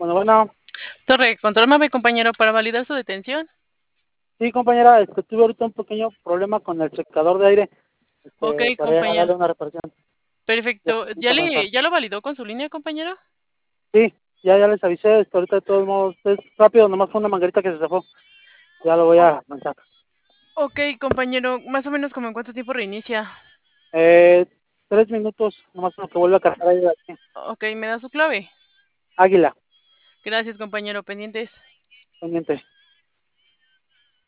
Bueno, Torre, contrólame, compañero, para validar su detención. sí, compañera, tuve ahorita un pequeño problema con el secador de aire, Ok, para compañero. darle una reparación. Ya Perfecto. ¿Ya necesito avanzar. ya lo validó con su línea, compañero? Sí, ya les avisé, ahorita de todos modos, es rápido, nomás fue una manguerita que se zafó. Ya lo voy O- a avanzar. ok, compañero, más o menos como en cuánto tiempo reinicia. Eh, 3 minutos, nomás lo que vuelve a cargar ahí, aquí. Ok, ¿me da su clave? Águila, Gracias, compañero, pendientes. pendiente.